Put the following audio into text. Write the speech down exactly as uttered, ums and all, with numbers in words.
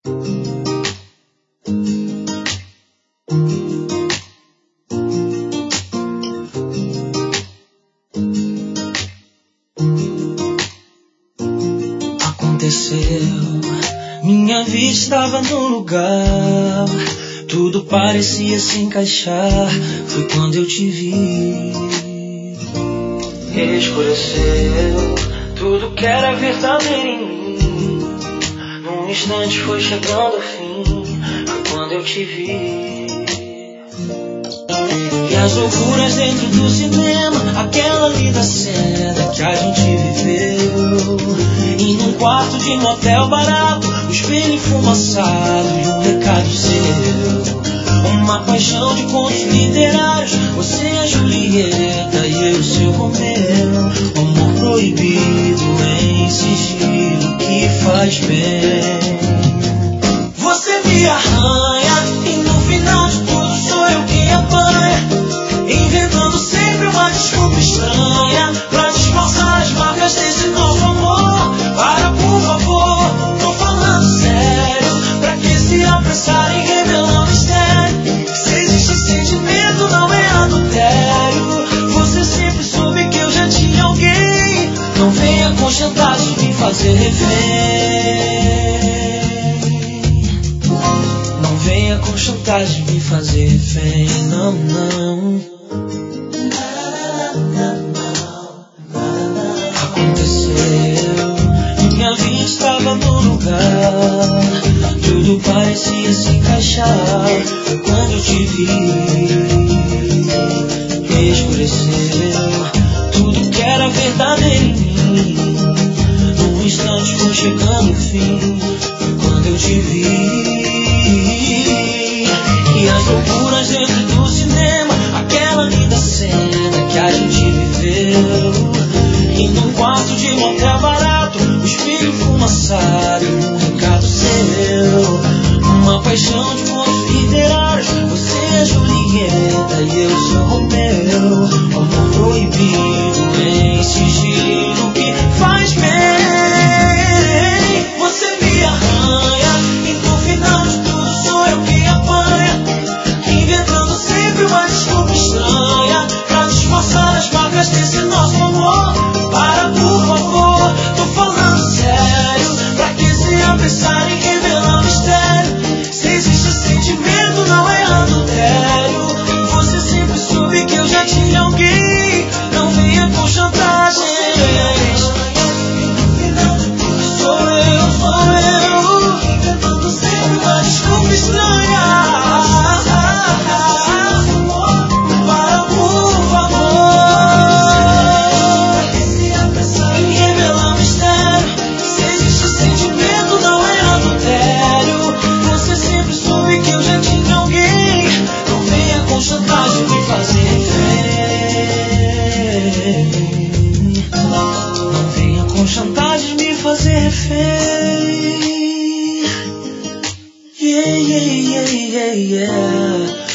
Aconteceu, minha vida estava no lugar, tudo parecia se encaixar, foi quando eu te vi. Escureceu, tudo que era verdadeiro em mim, num instante foi chegando ao fim, foi quando eu te vi. E as loucuras dentro do cinema, aquela linda cena que a gente viveu, e num quarto de motel barato, o espelho enfumaçado e um recado seu, uma paixão de contos literários, você é Julieta e eu seu Romeu, um amor proibido em sigilo que faz bem. Você me arranha e no final de tudo sou eu quem apanha, inventando sempre uma desculpa estranha pra disfarçar as marcas desse novo amor. Para, por favor, tô falando sério, pra que se apressar em revelar o mistério? Se existe sentimento não é adultério, você sempre soube que eu já tinha alguém. Não venha com chantagem me fazer refém, não venha com chantagem me fazer refém, não, não. Aconteceu, minha vida estava no lugar, tudo parecia se encaixar, foi quando eu te vi. Escureceu, tudo que era verdadeiro em mim, num instante foi chegando o fim, foi quando eu te vi. E as loucuras dentro do cinema, aquela linda cena que a gente viveu, e num quarto de motel barato, o espelho fumaçado e um recado seu, uma paixão de contos literários, você é Julieta e eu sou Romeu, um amor proibido em sigilo que faz bem. Você me arranha e no final de tudo sou eu que apanha, inventando sempre uma desculpa estranha pra disfarçar as marcas desse nosso amor. Para, por favor, tô falando sério, pra que se apressar em revelar o mistério? Se existe sentimento não é adultério, você sempre soube que eu já tinha alguém. Não venha com chantagem, sou eu, sou eu, inventando sempre uma desculpa estranha. Para, por favor, revela o mistério. Se existe sentimento não é adultério, você sempre soube que eu já tinha alguém. Não venha com chantagem me fazer refém, não venha com chantagem me fazer refém. Yeah, yeah, yeah, yeah, yeah.